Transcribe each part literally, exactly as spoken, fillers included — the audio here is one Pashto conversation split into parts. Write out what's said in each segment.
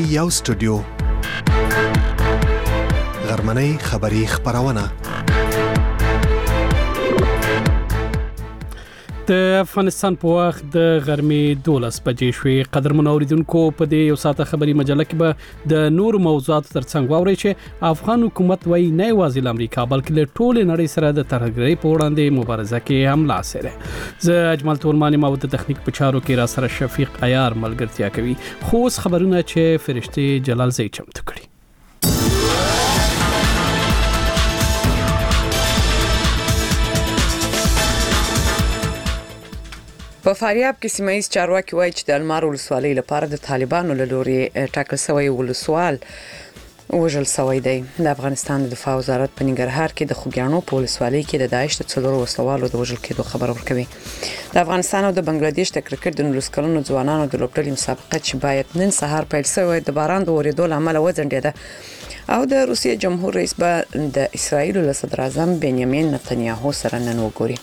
یو سټوډیو غرمنۍ خبری خبرونه د افغانستان په وخت د غرمې دولس بجې شوې. قدرمن اوریدونکو په دې یو ساعته خبري مجله کې به د نور موضوعاتو ترڅنګ واورئ چې افغان حکومت وايي نه یوازې د امریکا بلکې له ټول نړۍ سره د ترهګرۍ په وړاندې مبارزه کې هم لاس لري. زه اجمل تورمانی ما د تخنیک په چارو کې را سره شفیق عیار ملګرتیا کوي. خو خبرونه چې فرشتي جلال زئی چمتو کړي. په فاریاب کې سیمایي چارواکي وایي چې د المار ولسوالۍ لپاره د طالبانو له لوري ټاکل شوی ولسوال وژل شوی دی. د افغانستان د دفاع وزارت په ننګرهار کې د خوګیانو په ولسوالۍ کې د داعش د څلورو وسلوالو د وژل کېدو خبر ورکوي. د افغانستان او د بنگلاديش د کرکټ د نولس کلنو ځوانانو د لوبډلې مسابقه چې باید نن سهار پیل شوی د باران د اورېدو لامل وځنډېده او د روسیې جمهور رئیس به د اسرایل له صدر اعظم بنیامین نتنیاهو سره نن وګوري.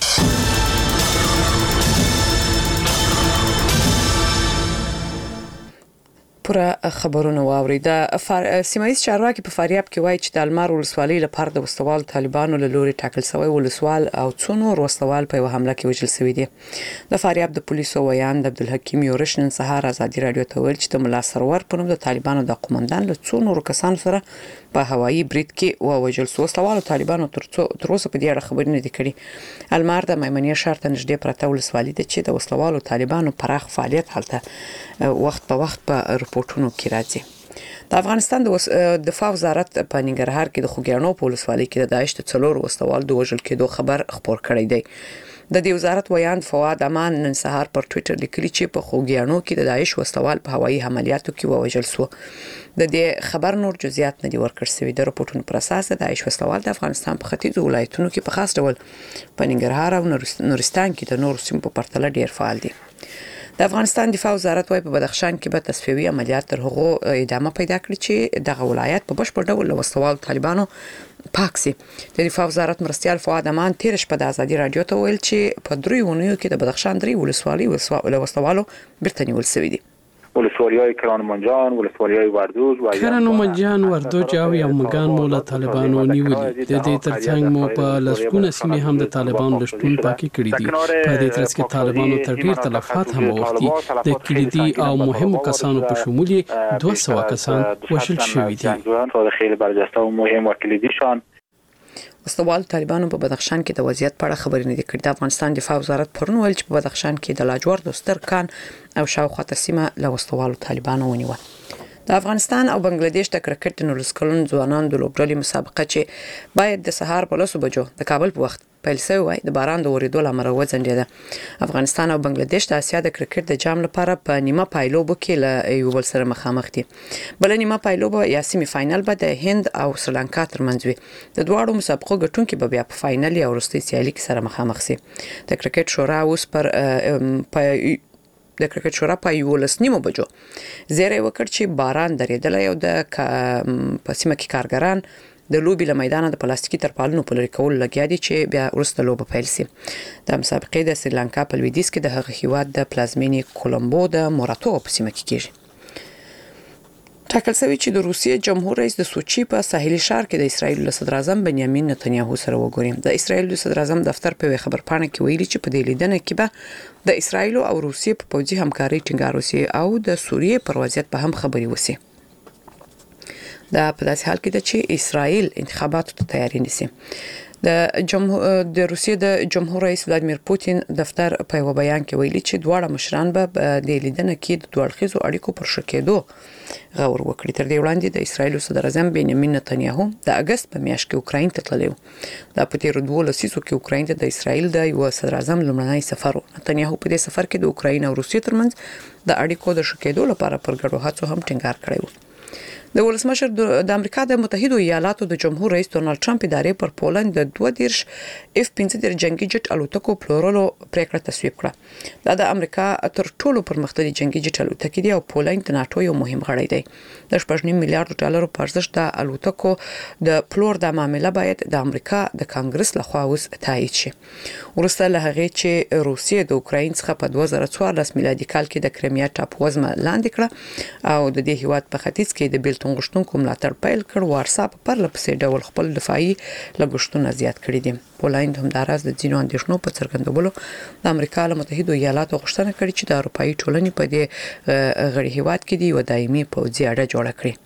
پوره خبرونه واوري. د سیمایي چارواکي په فاریاب کې وایي چې د المار ولسوالۍ لپاره د وسوال طالبانو له لوري ټاکل شوی ولسوال او څو نور وسوال په حمله کې وژل شوی دي. د فاریاب د پولیسو ویان د عبدالحکیم یورش نن سهار ازادي رادیو ته ویل چې د ملا سرور په نوم د طالبانو د قومندان له څو نور کسانو سره په هوایي برید کې او وژل شو. وسوال طالبانو تر اوسه په دې اړه خبرې نه دي کړې. المار د میمنې ښار ته نږدې پرته ولسوالۍ ده چې د وسوال طالبانو پراخ فعالیت هلته وخت په وخت په رپورټونو کې راځي. د افغانستان د دفاع وزارت په ننګرهار کې د خوګیانو په ولسوالۍ کې د داعش د څلور وسوال د وژل کېدو خبر خبر کړی دی. د دې وزارت ویان فواد امان نن سهار پر ټوئیټر لیکلی چې په خوګیانو کې د داعش وسوال په هوایي عملیاتو کې وژل شو. د دې خبر نور جزئیات نه دي ورکړل شوی. د راپورټونو پر اساس د داعش وسوال د افغانستان په ختیځو ولایتونو کې په خاص ډول په ننګرهار او نورستان کې د نور سیمو په پرتله ډیر فعال دي. د افغانستان دفاع وزارت وايي په بدخشان کې به تصفیوي عملیات تر هغه ادامه پیدا کړي چې دغه ولایت په بشپړ ډول له وسوال طالبانو پاک شي. د دفاع وزارت مرستيال فؤاد امان تیر شپه د ازادي رادیو ته ویل چې په درې ونیو کې د بدخشان درې ولسوالۍ له وسوالو بیرته نیول شوی دي. ولسوالی‌های کرانمنجان، ولسوالی‌های وردوج و کرانمنجان، وردوج او یومگان مو له طالبانو نیولې. د دې ترڅنګ مو په لسګونه سیمې هم د طالبانو لشتون پاکي کړې دي. په دې ترڅ کې طالبانو تر ډیر تلفات هم وختي د کلیدي او مهمو کسانو په شمول دوه سوه کسان وژل شوي دي. خیلی برجسته و مهم و کلیدیشان وسوال طالبانو په بدخشان کې د وضعیت په اړه خبرې نه دي کړې. د افغانستان دفاع وزارت پرون ویل چې په بدخشان کې د لاجورد سترکان او شاوخوا سیمه له وسوال طالبانو ونیوه. د افغانستان او بنگلاديش د کرکټ د نولس کلن ځوانانو د لوبډلې مسابقه چې باید د سهار په لسو بجو د کابل په وخت پیل شوی وای د باران د اورېدو لامل وځنډېده. افغانستان او بنگلاديش د اسیا د کرکټ د جام لپاره په نیمه پایلوبو کې له یو بل سره مخامخ دي. بل نیمه پایلوبو یا سیمه فائنل به د هند او سریلانکا ترمنځ وي. د دواړو مسابقو ګټونکي به بیا په فائنل یا وروستي سیالي کې سره مخامخ شي. د کرکټ شورا اوس پر د کرکټ شورا په یولس نیمو بجو زیری وکړ چې باران درېدلی او د په سیمه کې کارګران د لوبي له میدان د پلاستیکي ترپالونو په لري کول لګیا دي چې بیا ورسته لوبه پیل شي. د مسابقې د سریلانکا په لویدیځ کې د هغه هیواد د پلازمینې کولمبو د موراتو په سیمه کې کیږي. ټاکل شوی چې د روسیې جمهور رئیس د سوچي په ساحلي ښار کې د اسرایل له صدر اعظم بنیامین نتنیاهو سره وګوري. د اسرایل د صدر اعظم دفتر په خبر پاڼه کې ویلي چې په دې لیدنه کې به د اسرایل او روسیې په پوځي همکاري ټینګار وشي او د سوریې پر وضعیت په هم خبري وشي. دا په داسې حال کې ده چې اسرایل انتخاباتو ته تیاری نیسي. د جمهور د روسیې د جمهور رئیس ولادیمیر پوتین دفتر په یو بیان کې ویلي چې دواړه مشران به د لیدنه کې د دوړخیزو اړیکو پر شکېدو غور وکړي. تر دې وړاندې د اسرایل صدر اعظم بنیامین نتنیاهو د اگست په میاشت کې اوکراین ته تللی و. دا په تیر دوه لسیزو کې اوکراین ته د اسرایل د یو صدر اعظم لومړنی سفر و. نتنیاهو په دې سفر کې د اوکراین او روسیې ترمنځ د اړیکو د شکېدو لپاره پر ګډو هڅو هم ټینګار کړی و. د ولسمشر د امریکا د متحده ایالاتو د جمهور رئیس ډونالد ټرمپ ادارې پر پولند د دوه دیرش اف پنځه دیرش جنگي جټ الوتکو پلورلو پریکړه تصویب کړه. دا د امریکا تر ټولو پرمختللي جنگي جټ الوتکې دی او پولند د ناتو یو مهم غړی دی. د شپږ نیم میلیارډ ډالرو په ارزښت د الوتکو د پلور د معاملې باید د امریکا د کانګرس لخوا اوس تایید شي. ورسته له هغه چې روسیه د اوکراین څخه په دوه زره څوارلس میلادي کال کې د کریمیا ټاپووزمه لاندې کړه او د دې هیواد په ختیځ کې د بیلتون غوښتونکو ملاتړ پیل کړ. وارسا په پرله پسې ډول خپل دفاعي لګښتونه زیات کړي دي. پولند هم دراز د ځینو اندېښنو په څرګندولو د امریکا له متحده ایالاتو غوښتنه کړې چې د اروپאי ټولنې په دې غړي هیواد کې دی و دایمي پوځي اړه جوړه کړي.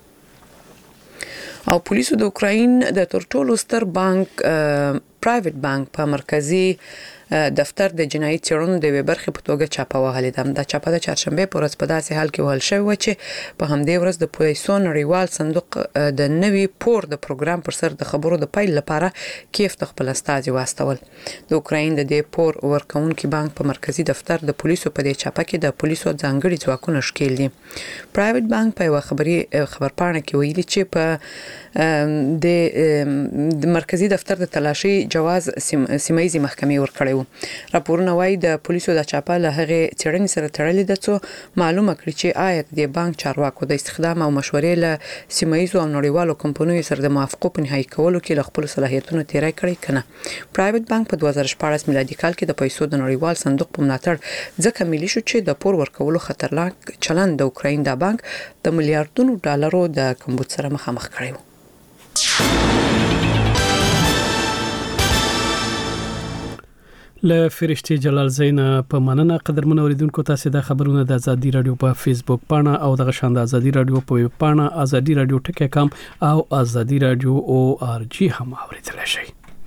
او پولیسو د اوکراین د تر ټولو ستر بانک پرایویټ بانک په مرکزی دفتر د جنایي څېړنو د وی برخې په توګه چاپه وهلې ده. دا چاپه د چهارشنبه په ورځ په داسې حال کې وهل شوې و چې په همدې ورځ د پیسو نړیوال صندوق د نوي پور د پروګرام پر سر د خبرو د پیل لپاره کیف د خپل استازي واستول. د اوکراین د دې پور ورکونکي بانک په مرکزی دفتر د پولیسو په دې چاپه کې د پولیسو ځانګړي ځواکونه شکیل دي. پرایویټ بانک په یو خبري خبرپاڼه کې ویلي چې په د مرکزی دفتر د تلاشي جواز سیمایي محکمې ورکړی و. راپورونه وايي د پولیسو د چاپه له هغه څېړنې سره تړلې ده څو معلومه کړي چې آیا د بانک چارواکو د استخدام او مشورې له سیمایي او نړیوالو کمپنیو سره د موافقو په نهایی کولو کې له خپل صلاحیتونو تیری کړی کنه. پرایویټ بانک په دوه زره شپاړس میلادي کال کې د پیسو د نړیوال صندوق په ملاتړ ځکه ملي شو چې د پور ورکولو خطرناک چلند د اوکراین د بانک د میلیارډونو ډالرو د کمبود سره مخامخ کړی و. له فرشتي جلال زینا په مننه قدرمن اوریدونکو تاسو د خبرونو د ازادي رادیو په فیسبوک پاڼه او د غشاند ازادي رادیو په ویب پاڼه ازادي رادیو ټکی کام او ازادي رادیو او ار جی هم اوریدل شي.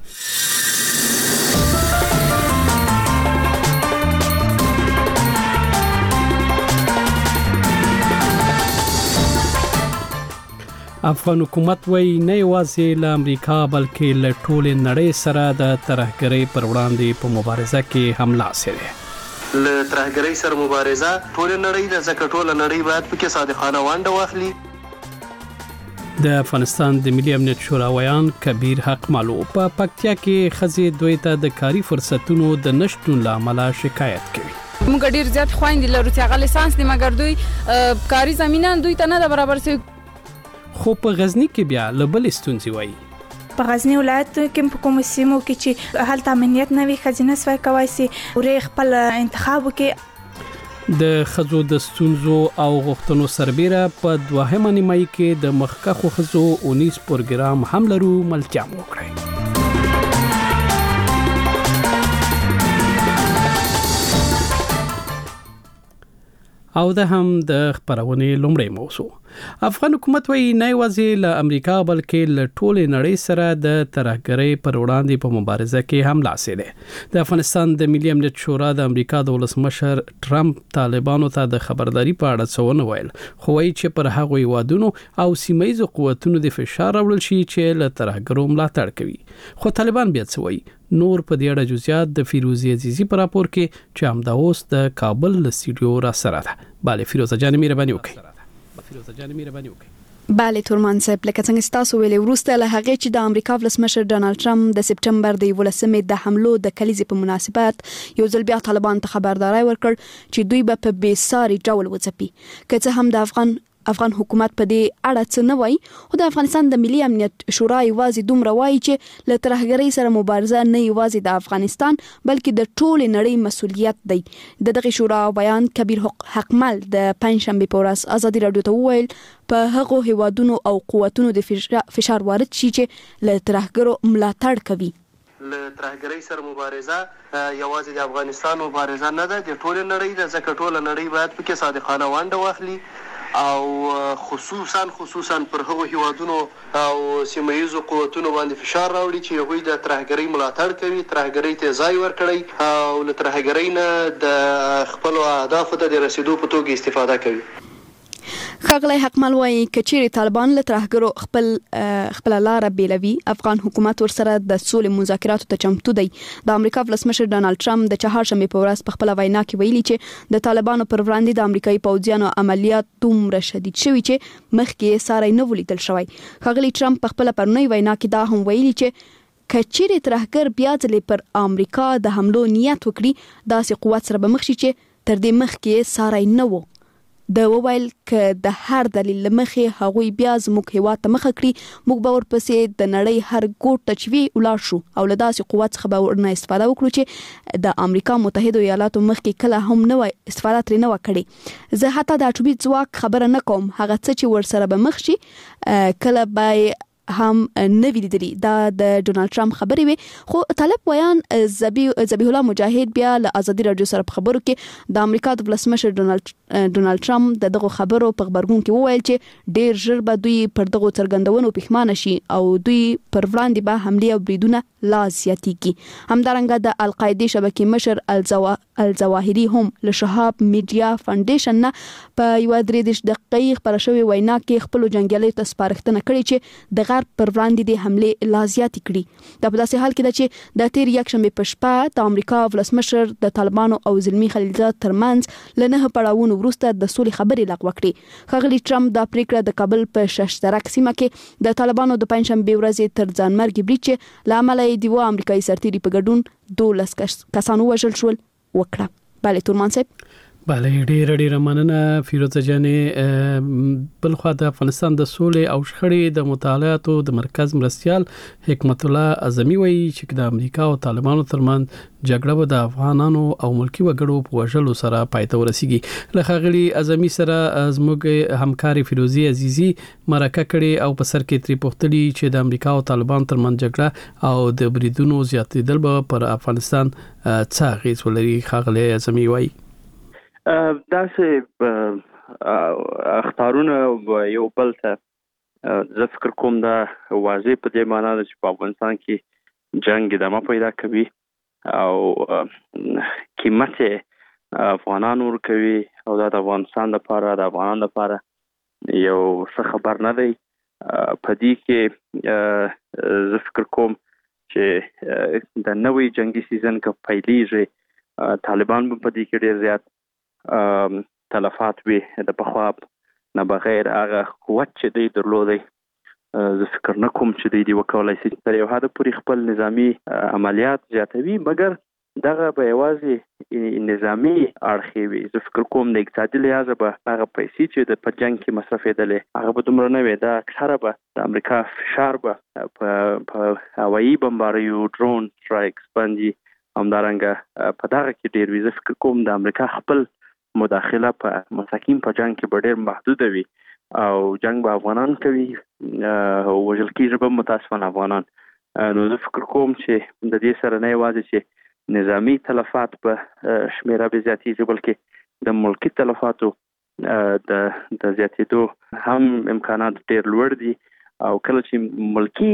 افغان حکومت وایي نه یوازې له امریکا بلکې له ټولې نړۍ سره د ترهګرۍ پر وړاندې په مبارزه کې هم لاس لري. له ترهګرۍ سره مبارزه ټولې نړۍ د ځکه ټوله نړۍ باید پکې صادقانه ونډه واخلي. د افغانستان د ملي امنیت شورا ویان کبیر حق مالو په پکتیا کې خزې دوی ته د کاري فرصتونو د نشټون لامل شکایت کوي. موږ ډیر زیات خويندې لرو چې هغه لیسانس دي مګر دوی کاري زمينه دوی ته نه برابر سي. خو په غزنی کې بیا لبل ستونزې وایي. په غزنی ولایت کې په کوم سیمو کې چې هلته امنیت نه وي خزینه سوای کوي سي ورې خپل انتخاب کې د خزو د ستونزو او غوښتنو سربېره په دوهمه نیمایي کې د مخکخو خزو اونیس پروګرام هم لرو ملتیا وکړي. او ده هم د خبرونه لومړی موضوع. افغان حکومت وایي نه یوازې له امریکا بلکې له ټولې نړۍ سره د ترهګرۍ پر وړاندې په مبارزه کې هم لاس لري. د افغانستان د ملي امنیت شورا د امریکا د ولسمشر ټرمپ طالبانو ته د خبرداري په اړه څه ویل خو وایي چې پر هغه وادونو او سیمایي قوتونو د فشار راوړل شي چې له ترهګرو ملاتړ کوي. خو طالبان بیا څه وایي نور په دې اړه جزئیات د فیروزی عزیزی پر راپور کې چې همدا اوس د کابل له سټوډیو را سره ده. bale فیروزه جان مهرباني وکړئ. فیروزه جان مهرباني وکړئ. bale تورمان صاحب لکه څنګه تاسو ویلي ورسته له هغه چې د امریکا ولسمشر ډونالد ټرمپ د سپټمبر د ولسمې د حملو د کلیزې په مناسبت یو ځل بیا طالبان ته خبرداري ورکړ چې دوی به په بیساري ډول وځپي. که څه هم د افغان افغان حکومت په دې اړه څه نه وایي او د افغانستان د ملي امنیت شورا یوازې دومره وایي چې له ترهګرۍ سره مبارزه نه یوازې د افغانستان بلکې د ټولې نړۍ مسؤلیت دی. د دغه شورا بیان کبیر حق مال د پنځشنبه په ورځ ازادي رادیو ته وویل په هغو هیوادونو او قوتونو د فشار وارد شي چې له ترهګرو ملاتړ کوي. له ترهګرۍ سره مبارزه یوازې د افغانستان مبارزه نه ده د ټولې نړۍ د ځکه ټوله نړۍ باید پکې صادقانه ونډه واخلي او خصوصا خصوصا پر هغو هیوادونو او سیمایي قوتونو باندې فشار راوړي چې هغوی د ترهګرۍ ملاتړ کوي ترهګرۍ ته ځای ورکړي او له ترهګرۍ نه د خپل اهدافو ته د رسیدو په توګه استفاده کوي. خغلی حقمل وایي کچېرې طالبان له ترهګرو خپل خپل لار بیلوي افغان حکومت ورسره د سولې مذاکراتو ته چمتو دی. د امریکا ولسمشر ډانلډ ټرمپ د چهارشنبه په ورځ په خپل وینا کې ویلي چې د طالبانو پر وړاندې د امریکایي پوځیانو عملیات دومره شدید شوي چې مخکې ساری نه ولیدل شوی. خغلی ټرمپ په خپل پرونی وینا کې دا هم ویلي چې کچېرې ترهګر بیا ځلې پر امریکا د حملو نیت وکړي داسې قوت سره به مخ شي چې تر دې مخکې ساری نه و. د وویل ک د هر دلیل لمخې هغوی بیا زموږ هیواد ته مخه کړي موږ به ورپسې د نړۍ هر ګوټ ته چې وي ولاړ شو او له داسې قوت څخه به ورنه استفاده وکړو چې د امریکا متحده ایالاتو مخکې کله هم نه وای استفاده ترې نه وکړي. زه حتی د اټومي ځواک خبره نه کوم هغه څه چې ورسره به مخ شي کله به هم نه ویلدري دا د ډونالد ټرمپ خبرې وي. خو طالب ویان ذبیح الله مجاهد بیا له ازادي رادیو سره په خبرو کې د امریکا د ولسمشر ډونالد ډونالد ټرمپ د دغه خبرو په خبرګون کې وویل چې ډیر ژر به دوی پر دغه څرګندونو پښمانه شي او دوی پر وړاندې به حمله او بریدونه لا زیاتېږي. همدارنګه د القاعده شبکې مشر الزوا الزواهری هم له شهاب میډیا فاونډیشن نه په یو درې دقیقې خبر شوی وینا کې خپل جنگیالي ته سپارښتنه کړې چې د غرب پر وړاندې د حمله لا زیاتې کړي. دا په داسې حال کې ده چې د تیر یکشنبه په شپه د امریکا ولسمشر د طالبانو او زلمی خلیلزاد ترمنځ لنه پړاوونو وروسته د سولې خبرې لغوه کړې. خغلی ټرمپ د پریکړه د کابل په ششترک سیمه کې د طالبانو د پنځشنبه ورځې تر ځانمرګ برید چې لامل یې دیو امریکایي سرتیري په ګډون دولس کسانو وژل شول وکړه. bale تورمان صاحب بله ډیر ډیر مننه فیروزه جانې. بل خو د افغانستان د سولې او شخړې د مطالعاتو د مرکز مرستيال حکمت الله اعظمي وایي چې د امریکا او طالبانو ترمنځ جګړه به د افغانانو او ملکی وګړو په وژلو سره پای ته ورسیږي. له خغلی اعظمي سره زموږ همکاري فیروزي عزیزي مرکه کړي او په سر کې تری پوښتلي چې د امریکا او طالبان ترمنځ جګړه او د بریدونو زیاتېدل به پر افغانستان څه اغیز ولري. خغلی اعظمي وایي دا سه اختارونه یو بل ته زه فکر کوم دا واضح په دې معنی ده چې په افغانستان کې جنگ ادامه پیدا کوي او قیمت افغانان ورکوي او دا د افغانستان لپاره د افغانانو لپاره یو څه خبر نه دی. په دې کې زه فکر کوم چې د نوې جنگي سیزن کې پیلېږي طالبان په دې کې ډېر زیات تلفات وي د پخوا نه بغیر هغه قوت چې دی درلودي. زه فکر نه کوم چې دی وکولای شي تر یو حد پورې خپل نظامی عملیات زیاتوي مګر دغه به یوازې نظامی اړخ وي. زه فکر کوم د اقتصادي لحاظ به هغه پیسې چې د په جنگ کې مصرفېدلې هغه به دومره نه وي. دا اکثره به د امریکا فشار به په هوایي بمباریو ډرون سټرایکس باندې همدارنګه په دغه کې ډېر وي. زه فکر کوم د امریکا خپل مداخله په مساکین په جنگ کې ډېر محدود وي او جنگ به افغانان کوي او وژل کېږي به متاسفانه افغانان. نو زه فکر کوم چې د دې سره نه یوازې چې نظامی تلفات په شمیره به زیاتېږي بلکې د ملکی تلفاتو د د زیاتېدو هم امکانات ډېر لوړ دي او کله چې ملکی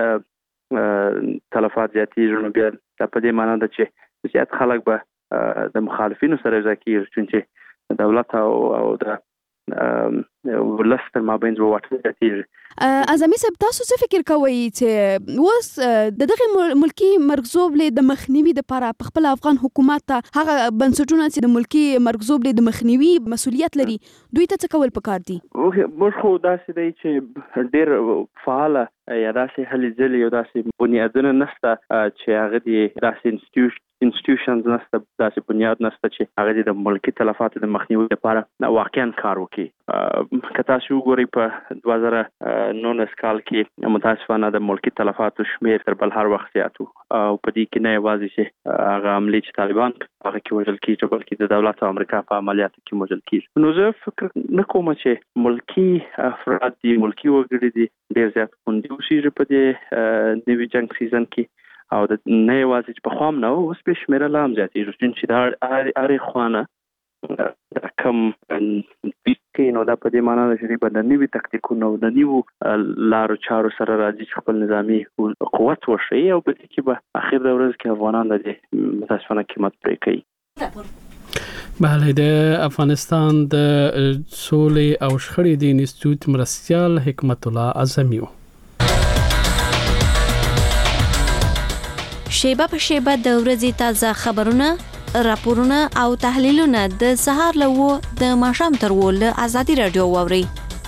تلفات زیاتېږي نو بیا دا په دې معنی ده چې زیات خلک به د مخالفینو سره ځکه چې دولت او او د ولس تر مابین د واټن زیاتېږي. اعظمي صاحب تاسو څه فکر کوئ چې اوس د دغه ملکی مرګزوبلې د مخنیوي لپاره په خپل افغان حکومت ته هغه بنسټونه چې د ملکی مرګزوبلې د مخنیوي مسولیت لري دوی ته څه کول پکار دي؟ موږ خو داسې دی چې ډېر فعاله یا داسې هلې ځلې یا داسې بنیادونه نشته چې هغه د داسې انسټیټیوشن انسټیټیوشنز نشته داسې بنیاد نشته چې هغه د ملکی تلفاتو د مخنیوي لپاره واقعا کار وکړي. که تاسو وګورئ په دوه زره نولس کال کې متاسفانه د ملکی تلفاتو شمیر تر بل هر وخت زیات و او په دې کې نه یوازې چې هغه عملي چې طالبان هغه کې وژل کېږي بلکې د دولت او امریکا په عملیاتو کې وژل کېږي. نو زه فکر نه کوم چې ملکی افراد دي ملکی وګړي دي ډېر زیات خوندي اوسېږي په دې نوي جنګ سیزن کې او د نه یوازې چې په خوا هم نه اوس به شمېره لا هم زیاتېږي چې دا هرې خوا نه دا کم کوي نو دا په دې معنی ده چې به د نوي تکتیکونو او د نویو لارو چارو سره راځي چې خپل نظامي قوت وښیي او په دې کې به اخر د ورځ کې افغانان د دې متاسفانه قیمت پرې کوي. بله د افغانستان د سولې او شخړې د انسټیټیوټ مرستیال حکمت الله اعظمي شیبه په شیبه د ورځې تازه خبرونه، راپورونه او تحلیلونه د سهار له و د ماښام تر و له ازادي رادیو واوري.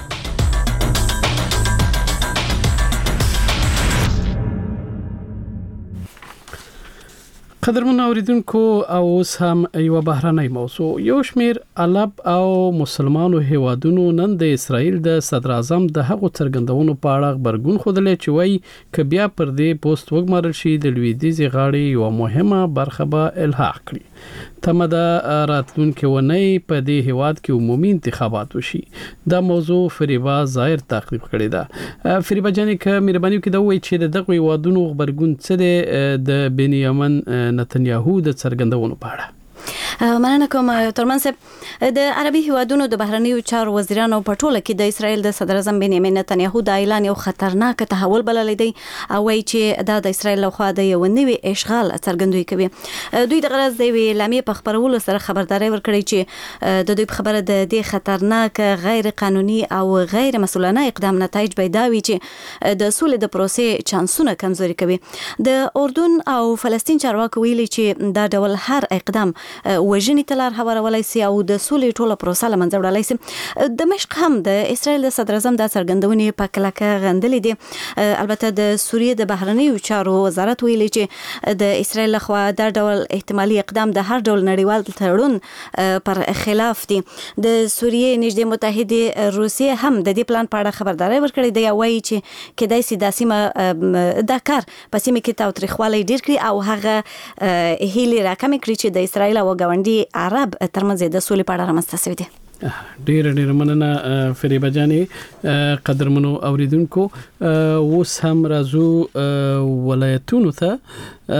قدرمن اوریدونکو او اوس هم یو بهرنۍ موضوع. یو شمیر عرب او مسلمانو هیوادونو نن د اسرائیل د صدر اعظم د هغو څرګندونو په اړه خبرګون خوده چې وایي ک بیا پر دې پوسټ وګمارل شي د لویدیځ غاړې یو مهمه برخه به الحاق کړي. تمه ده راتلونکي ونی په دې هیواد کې عمومي انتخابات وشي. دا موضوع فریبا ظاهر تعقیب کړی ده. فریبا جانې ک مهرباني وکړئ دا وایي چې دغه هیوادونو خبرګون څه دی د بنیامین نتنیاهو د څرګندونو په اړه؟ مننه کوم ترمن صاحب. د عربي هیوادونو د بهرنیو چارو وزیرانو په ټوله کې د اسرائیل د صدر اعظم بنیامین نتنیاهو د اعلان یو خطرناک تحول بللی دی او وایي چې دا د اسرائیل لخوا د یو نوي اشغال څرګندوي کوي. دوی د غرض د اعلامیې په خبرولو سره خبرداري ورکړي چې د دوی په خبره د دې خطرناک غیر قانوني او غیر مسؤلانه اقدام نتایج پیدا وي چې د سولې د پروسې چانسونه کمزوري کوي. د اردن او فلسطین چارواکو ویلي چې دا ډول هر اقدام وژنې تلار هوارولای سي او د سولې ټوله پروسه له منځه وړلای سي. دمشق هم د اسرائیل د صدر اعظم د څرګندونې په کلکه غندلې دي. البته د سوریې د بهرنیو چارو وزارت ویلي چې د اسرائیل لخوا دا ډول احتمالي اقدام د هر ډول نړیوال تړون پر خلاف دي. د سوریې نږدې متحده روسیې هم د دې پلان په اړه خبرداري ورکړې ده. وایي چې کدای سي د سیمه دا کار په سیمه کې تاوتریخوالی ډیر کړي او هغه هیلې راکمې کړي چې د اسرائیل او ګاونډي عرب ترمنځ د سولې په اړه رامنځته شوی دی. ډیر ډیر مننه فریبا جانې. قدرمنو اوریدونکو اوس هم راځو ولایتونو ته.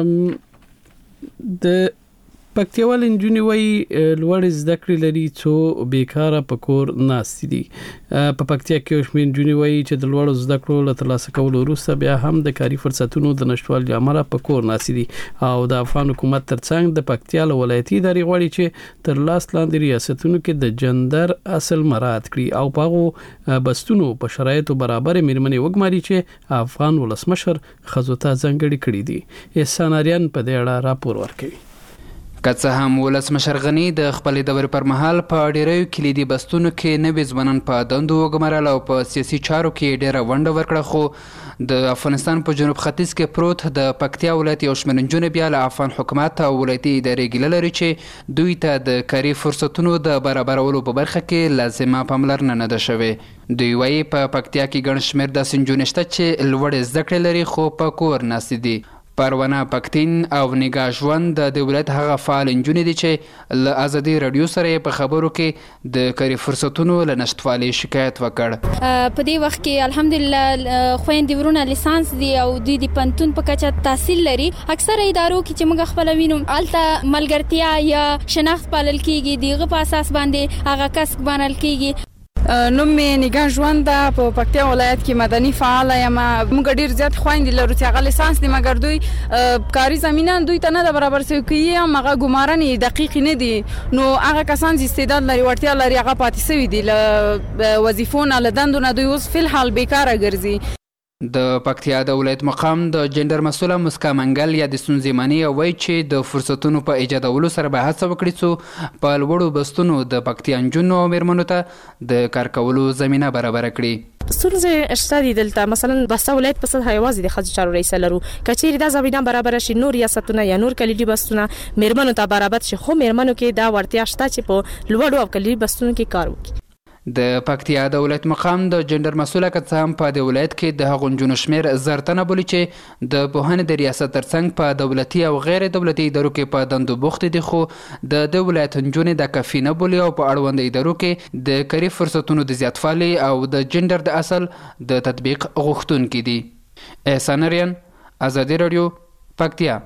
د پکتیوال انجونی وای لوړ زده کړې لري څو بیکاره په کور ناست دي. په پکتیا کې شمن انجونی وای چې د لوړ زده کړو له ترلاسه کولو وروسته بیا هم د کاري فرصتونو د نشټوالي امر په کور ناست دي او د افغان حکومت ترڅنګ د پکتیا ولایتي ادارې غواړي چې تر لاس لاندې ریاستونو کې د جندر اصل مراعات کړي او پاغو بستونو په شرایطو برابر میرمنې وګماري چې افغان ولسمشر خزوته ځنګړي کړي دي. احسان اریان په دې اړه راپور ورکوي. که څه هم ولسمشر غنی د خپل دورې پر مهال په ډیرو کلیدي بستونو کې نوي ځوانان په دندو وګمارل او په سیاسي چارو کې ډیره ونډه ورکړه، خو د افغانستان په جنوب ختیځ کې پروت د پکتیا ولایت یو شمېر نجونې بیا له افغان حکومت او ولایتي ادارې ګیله لري چې دوی ته د کاري فرصتونو د برابرولو په برخه کې لازمه پاملرنه نه ده شوې. دوی وایي په پکتیا کې ګڼ شمېر داسې نجونې شته چې لوړې زده کړې لري خو په کور ناستې دي. پروانه پکتین او نگاه ژوند د ولایت هغه فعال نجونې دي چې له ازادي رادیو سره په خبرو کې د کاري فرصتونو له نشټوالي شکایت وکړ. په دې وخت کې الحمدلله خويندې ورونه لیسانس دي او د دې پنتون په کچه تحصیل لري. اکثره ادارو کې چې موږ خپل وینو الته ملګرتیا یا شناخت پالل کیږي، دیغه په اساس باندې هغه کس بنل کیږي. نوم مې نگاه ژوند په پکتیا ولایت کې مدني فعال یم. موږ ډیر زیات خويندې لرو چې هغه لیسانس دي مګر دوی کاري زمينه دوی ته نه برابر شوی کیږي. هغه ګمارنې دقیق نه دي. نو هغه کسان چې استعداد لري ورتیا لري هغه پاتې شوی دي له وظیفونو له دندونو دوی اوس فل حال بیکاره ګرځي. د پکتیا د ولایت مقام د جندر مسوله مسکا منګل یا د ستونزې معنی وایي چې د فرصتونو په ایجادولو سره به هڅه وکړي څو په لوړو بستونو د پکتیا نجونو او میرمنو ته د کار کولو زمینه برابر کړي. ستونزې شته دي دلته. مثلا بسته ولایت په سطح یوازې د ښځو چارو رئیس لرو. کچېرې دا زمینه برابر شي نور ریاستونه یا نور کلیدي بستونه میرمنو ته برابر شي، خو میرمنو کې دا ورتیا شته چې په لوړو او کلیدي بستونو کې کار وکړي. د پکتیا د ولایت مقام د جندر مسوله که څه هم په د ولایت کې د هغو نجونو شمېر زر تنه بولي چې د پوهنې د ریاست ترڅنګ په دولتي او غیر دولتي ادارو کې په دندو بوختې دي، خو د د ولایت نجونې د کافي نه بولي او په اړوند ادارو کې د کاري فرصتونو د زیاتوالي او د جندر د اصل د تطبیق غوښتونکي دي. احسان اریان، ازادي رادیو، پکتیا.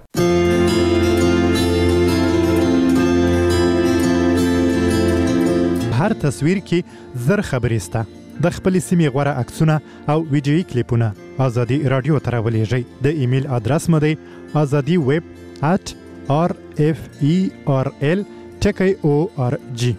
هر تصویر کې زر خبرې سته. د خپلې سیمې غوره عکسونه او ویډیویي کلیپونه ازادي رادیو ته راولېږئ. د ایمیل ادرس مو دی ازادي ویب ات آر اف ای آر ال ټکی او آر جی.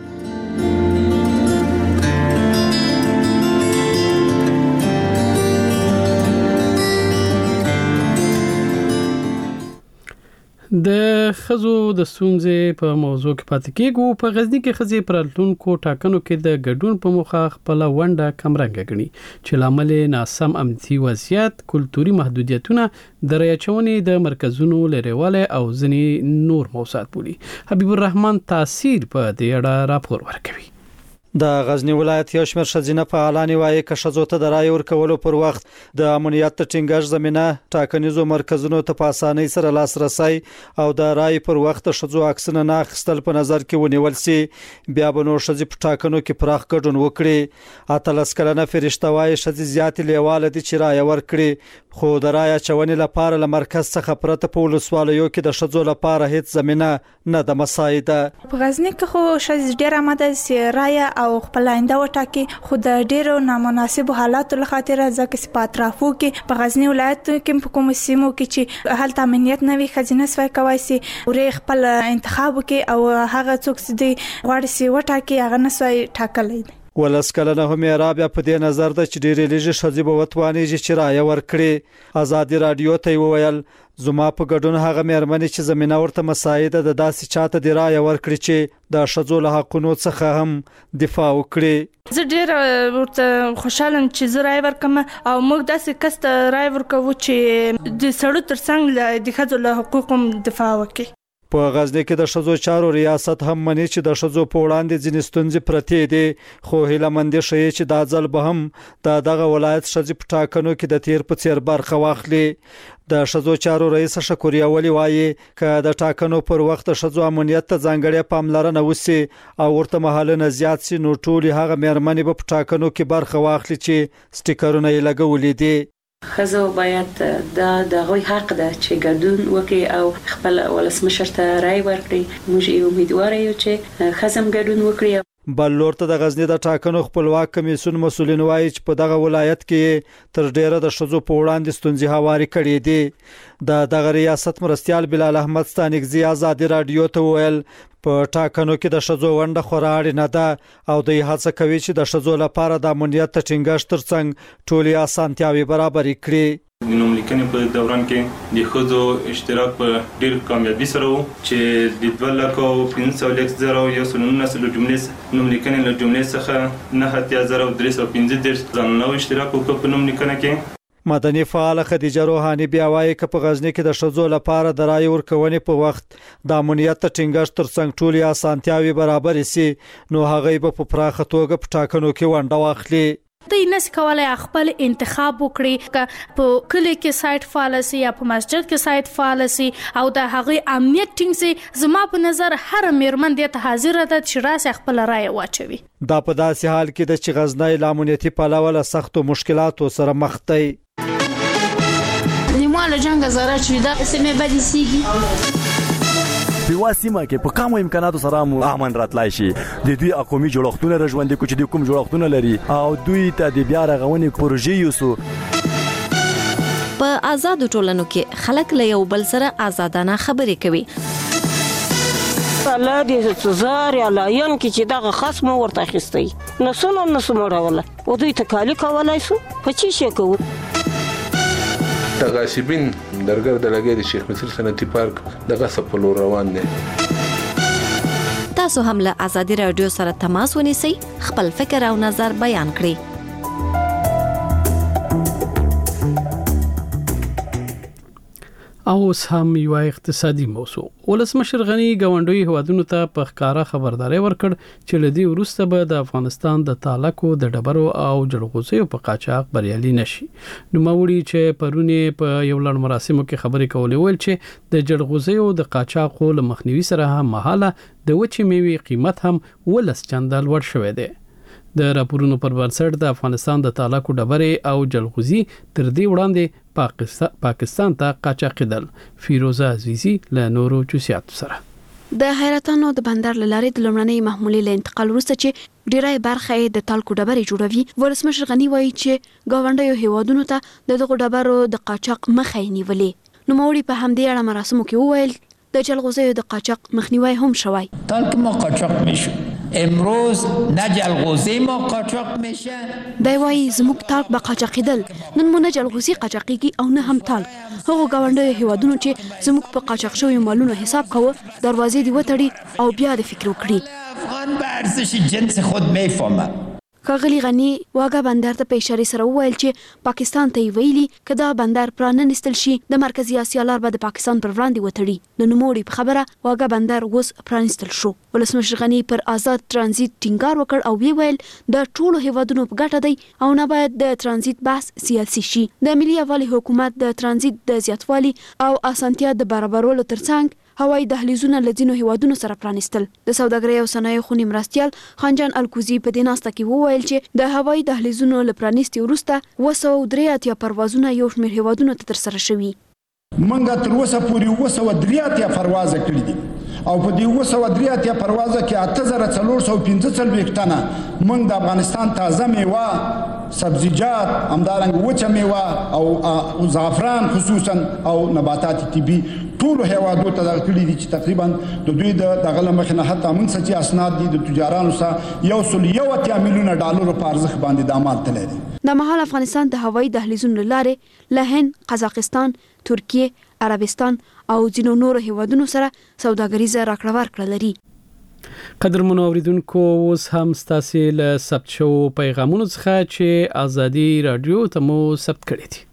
د خزو د ستونزې په موضوع کې پاتې کېږو. په غزني کې خزي پرلتونکو ټاکنو کې د ګډون په موخه خپل ونډه کمرنګ غني چې لامل ناسم امنیتي وضعیت، کلتوري محدودیتونه، د ریاچونې د مرکزونو لريواله او ځنی نور موضوعات بولي. حبیب الرحمن تاثیر په دې اړه راپور ورکوي. د غزنی ولایت یو شمېر ښځینه فعالان وایي چې ښځو ته د رایې ورکولو پر وخت د امنیت د ټینګښت زمينه، ټاکنیزو مرکزونو ته په اسانۍ سره لاسرسي او د رایې پر وخت ښځو عکسونه نه اخیستل په نظر کې ونیول سي، بیا به نو ښځې په ټاکنو کې پراخ ګډون وکړي. اتلس کلنه فرشته وایي ښځې زیاتې لیواله دي چې رایې ورکړي، خو د رایې چونې لپاره له مرکز څخه پرته په ولسوالیو کې د ښځو لپاره هیڅ زمينه نه د مساعده. په غزنی کې خو ښځې ډېر آماده سي رایې او خپل آینده وټاکي، خو د ډېرو نامناسب حالاتو لخاطر ځکه چې په اطرافو کې په غزنی ولایت کې په کوم سیمو کې چې هلته امنیت نه وي، خزینه سوي کوي سي ورې خپل انتخاب کې او هغه څوک چې دی غواړي سي وټاکي هغه نه سوي ټاکلی. ولس کلنه هم رابعه په دې نظر ده چې ډېرې لږه ښځې به وتوانیږي چې رایه ورکړي. ازادي رادیو ته وویل زما په ګډون هغه مېرمنې چې زمينه ورته مساعده د داسې چاته دی رایه ورکړي چې د ښځو له حقونو څخه هم دفاع وکړي. زه ډېر ورته خوشاله چې زه رایه ورکم او موږ داسې کس ته رایه ورکوو چې د سړو ترڅنګ د ښځو له حقوقو دفاع وکړي. په غزنی کې د ښځو چارو ریاست هم مني چې د ښځو په وړاندې ځینې ستونزې پرتې دي، خو هیله مند شي چې دا ځل به هم د دغه ولایت ښځې په ټاکنو کې د تیر په څیر برخه واخلي. د ښځو چارو رئیس شکوریا ولی وایي چې د ټاکنو پر وخت د ښځو امنیت ته ځانګړې پاملرنه وشي او ورته مهالونه زیات سي، نو ټول هغه مېرمنې په ټاکنو کې برخه واخلي چې سټیکرونه یې لګولې دي. خزو باید دا د غوي حق ده چې ګډون وکړي او خپل ولسمشر ته رائے ورکړي. موږ یو امیدوار یو چې خزم ګډون وکړي. بل لور ته د غزنی د ټاکنو خپلواک کمیسیون مسولین وایي چې په دغه ولایت کې تر ډیره د ښځو په وړاندې ستونزې هواري کړې دي. د دغه ریاست مرستيال بلال احمد ستانکزی آزادي رادیو ته ویل په ټاکنو کې د ښځو ونډه خورا اړینه ده او دوی هڅه کوي چې د ښځو لپاره د امنیت ټینګښت ترڅنګ ټولې اسانتیاوي برابر کړي. د نوملیکنې په دوران کې د ښځو اشتراک په ډیر کامیابی سره وو چې د دوه لکه پنځه سوه لس زره یو سل نولس له جملې نوملیکنې له جملې څخه نه اتیا زره درې سوه پنځه دېرش ځانونه اشتراک وکړ په نوملیکنه کې. مدني فعال خدیجه روحانی بیا وایي چې په غزنی کې د ښځو لپاره د رایې ورکونې په وخت د امنیت ټینګښت ترڅنګ ټولې اسانتیاوي برابر سي، نو هغه به په پراخه توګه په ټاکنو کې ونډه واخلي. د نس کولای خپل انتخاب وکړي ک په کلی کې سایت فالسي یا په مسجد کې سایت فالسي او د هغه امنیت ټینګ سي. زما په نظر هر مېرمن د ته حاضر ده چې راس خپل رائے واچوي. دا په داسې حال کې د چې غزنی لامنیتي پلوه له سختو مشکلاتو سره مخ دی. نیمه له جنگ زره چې دا سمې بدې سیږي په واسمه کې په کوم امکاناتو سره مو امن راتلای شي. د دوی اقومي جوړښتونه رژوندې کوچ د کوم جوړښتونه لري او دوی ته د بیا رغونې پروژې یوسو. په آزاد ټولنو کې خلک له یو بل سره آزادانه خبرې کوي. الله دې سزار یا لاین کې چې دغه خصم ورته اخیستی نو سونه نو سمړول او دوی ته کالی کولای سو په چی شي کوو. تغاسبین درګر د لګي د شیخ مصر صنعتي پارک دغه سپلو روان دي. تاسو هم له آزادي رادیو سره تماس ونیسئ، خپل فکر او نظر بیان کړئ. او هم یو اقتصادي موضوع. ولسمشر غنی ګاونډي هوادونو ته په ښکارا خبرداري ورکړ چې لدی وروسته به د افغانستان د تالکو د ډبرو او جلغوزیو په قاچاق بریالي نشي. نو موري چې پرونه په یو لړ مراسمو کې خبرې کولې ول چې د جلغوزیو د قاچاقو له مخنیوي سره هم مهاله د وچې میوې قیمت هم ولس چندل ور شوې ده. د راپورونو پر بنسټ د افغانستان د تالکو ډبرې او جلغوزي تر دې وړاندې پاکستان پاکستان ته قاچاقیدل. فیروزه عزیزی له نورو چوسیات سره د حیرتانو د بندر لارې د لمړنۍ محمولې له انتقال وروسته چې ډیری برخه د تالکو ډبرې جوړوي، ولسمشر غنی وایي چې ګاونډیو هیوادونو ته د دغه ډبرو د قاچاق مخه نیولې. نو موري په همدې اړه مراسمو کې وویل د جلغوزیو د قاچاق مخنیوي هم شوی. تالک ما قاچاق میشه امروز نه جلغوزی ما قاچاق میشه. دی وايي زموږ تالک به قاچاقیدل، نن مو نه جلغوزي قاچاقیږي او نه هم تالک. هغو ګاونډیو هیوادونو چې زموږ په قاچاق شویو مالونو حساب کوه دروازې دی وتړي او بیا د فکر وکړي. افغان به ارزش جنس خود میفهمه. ښاغلي غني واګه بندر ته په اشاره سره وویل چې پاکستان ته ویلي کدا بندر پراننستل شي د مرکزی اسیا لار به د پاکستان پر وړاندې وتړي. د نوموړي په خبره واګه بندر اوس پرانستل شو. ولسمشر غني پر آزاد ترانزیت ټینګار وکړ او وی ویل د ټولو هیوادونو په ګټه دی او نه باید د ترانزیت بحث سیاسي شي. د ملي یووالي حکومت د ترانزیت د زیاتوالي او اسانتیا د برابرولو ترڅنګ هوایي دهلیزونه لذینو هیوادونو سره پرانستل. د سوداګرۍ او صنایعو خونی مرستيال خانجان الکوزي په دې ناسته کې وویل چې د هوایي دهلیزونو لپرانستي وروسته وسو درې اتیا پروازونه یو شمېر هیوادونو ته تر سره شوي. منګه تر اوسه پورې وسو درې اتیا پرواز کړی دي او په دې وسو درې اتیا پرواز کې اته زره څلور سوه پنځه څلوېښت ټنه موږ د افغانستان تازه میوه، سبزیجات، همدارنګه وچه میوه او زعفران خصوصا او نباتات طبي ټول هیوادو ته کړي دي چې تقریبا د دوی د دغه لمخ نه حتی موږ سچې اسناد دي د تجارانو سره یو سل یو اتیا میلیونه ډالر په ارزښت باندې د عمل تللی دي. د مهال افغانستان د هوایي دهلیزونو لارې له هند، قزاقستان، ترکیه، عربستان او ځینو نورو هیوادونو سره سوداګریزه راکړه ورکړه لري. قدرمنو اوریدونکو اوس هم ستاسو له ثبت شو پیغامونو څخه چې ازادي رادیو ته مو ثبت کړی دي.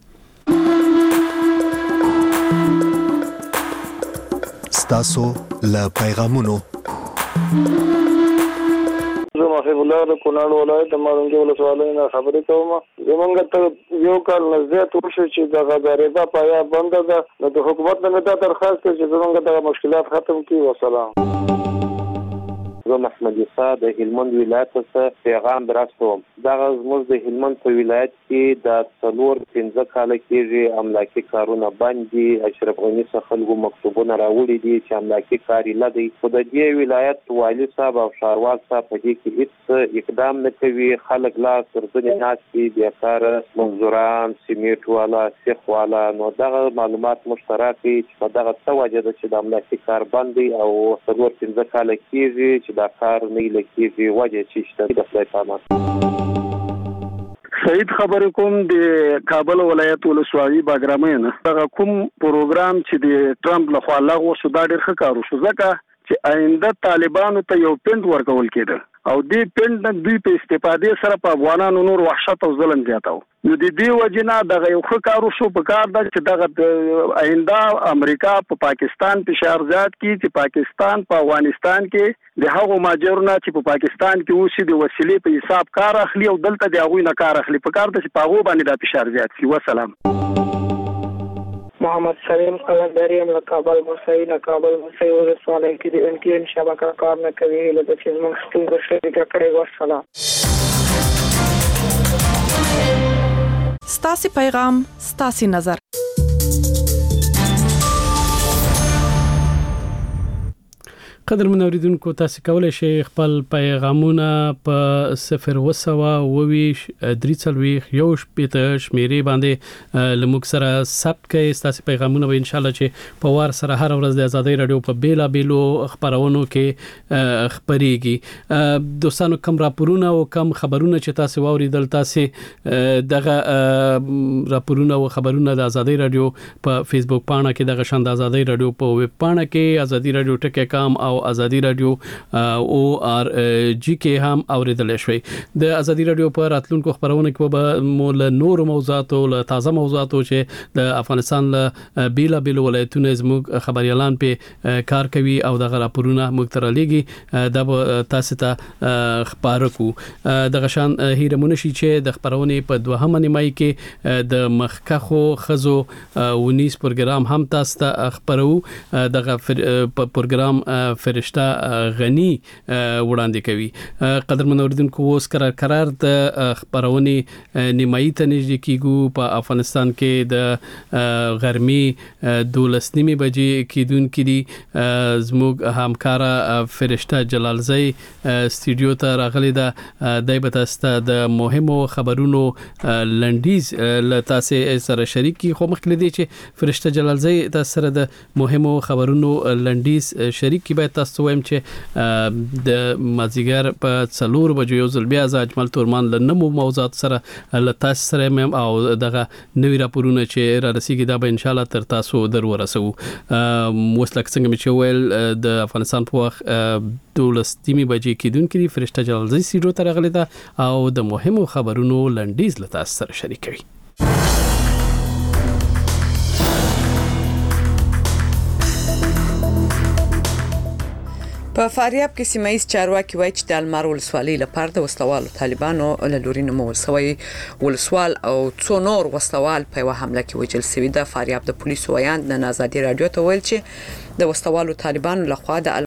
ستاسو له پیغامونو زه محب الله د کونړ ولایت د مارونګي ولسوالۍ نه خبرې کوم. زمونږ ته یو کال نه زیات وشو چې دغه د ربا پایا بنده ده. نو د حکومت نه دا درخواست چې زمونږ دغه مشکلات ختم کړي. والسلام. زه محمد عیسی د هلمند ولایت څخه پیغام درستوم. دغه زموږ د هلمند په ولایت کې د څلور پنځه کاله کېږي املاکي کارونه بند دي. اشرف غني څخه خلکو مکتوبونه راوړي دي چې املاکي کار یې نه دی. خو د دې ولایت والي صاحب او ښاروال صاحب په دې کې هیڅ اقدام نه کوي. خلک لاس تر ځنې ناست دي، بیکاره مزدوران، سیمټ والا، سیخ والا. نو دغه معلومات مشترک دي چې په دغه څه وجه ده چې د املاکي کار بند دی او څلور پنځه کاله کېږي چې دا کار نه لکېږي. وجه چې شته د خدای په امان. سعید خبر کوم د کابل ولایت ولسوالۍ باګرامۍ نه. دغه کوم پروګرام چې د ټرمپ لخوا لغوه شو دا ډېر ښه کار وشو ځکه چې آینده طالبانو ته یو پند ورکول کېده او دې پند نه دوی په استفادې سره په افغانانو نور وحشت او ظلم زیاتاو. نو د دې وجنه دغه یو ښه کار وشو. په کار ده چې دغه آینده امریکا په پاکستان فشار زیات کړي چې پاکستان په افغانستان کې د هغو ماجرونه چې په پاکستان کې اوسې د وسیلې په حساب کار اخلي او دلته د هغوی نه کار اخلي. په کار ده چې په هغو باندې دا فشار زیات شي. وسلام. محمد سلیم قلندری ام له کابل مسعی نه کابل مسعی ولسوالۍ کې د ان ټي ان شبکه کار نه کوي. لکه چې موږ ستونزه شریکه کړې. والسلام. ستاسو پیغام ستاسو نظر. قدرمن اوریدونکو تاسو کولای شئ خپل پیغامونه په صفر وسوه اوویش درې څلوېښت یو شپېته شمیرې باندې لموږ سره ثبت کړئ. تاسو پیغامونه به ان شاء الله چې په وار سره هر ورځ د ازادۍ رادیو په بیلا بیلو خبرونو کې خبريږي. دوستانو کوم راپورونه او کوم خبرونه چې تاسو واوریدل تاسو دغه راپورونه او خبرونه د ازادۍ رادیو په فیسبوک پاڼه کې دغه شان د ازادۍ رادیو په ویب پاڼه کې ازادۍ رادیو ټکی کام او ازادي رادیو او ار جی کې هم اوریدل شوي. د ازادي رادیو په راتلونکو خبرونه کې به مول نور موضوعات او تازه موضوعات چې د افغانستان له بیلا بیل ولایتونو زموږ خبريالان په کار کوي او د راپورونه مخترلېږي د تاسو ته خبرو کو. د غشان هیرمون شي چې د خبرونه په دوهمه نیمای کې د مخکخو خزو ونیس پروګرام هم تاسو ته خبرو. دغه پروګرام فرشته غنی وړاندې کوي. قدرمن اوریدونکو اوس قرار قرار د خبرونه نیمایي ته نږدې کیږو په افغانستان کې د غرمي دولس نیمه بجې کېدون کړي. زموږ همکارا فرشته جلالزی استودیو ته راغلی ده. دای به تاسو د مهمو خبرونو لنډیز ل تاسو سره شریک کی. خو مخکې دی چې فرشته جلالزی تاسو سره د مهمو خبرونو لنډیز شریک کی. به تاسو وایم چې د مازیګر په څلور بجو یو ځل بیا ز اجمل تورمان ل نمو موضوعات سره ل تاسو سره مم او دغه نوی راپورونه چې را رسیدي دا به ان شاء الله تر تاسو در ورسو. موسلک څنګه چې ویل د افغانستان په وخت دولس نیمه بجې کېدون کړي. فرشته جلالزی سیډو ته راغلی ده او د مهمو خبرونو لنډیز له تاسو سره شریکوي. په فاریاب کې سیمایي چارواکي وایي چې د المار ولسوالۍ لپاره د وسلوالو طالبانو له لوري نومول شوی ولسوال او څو نور وسلوال په یوه حمله کې وژل شوي. د فاریاب د پولیسو ویاند د آزادي رادیو ته ویل چې د وسلوالو طالبانو لخوا د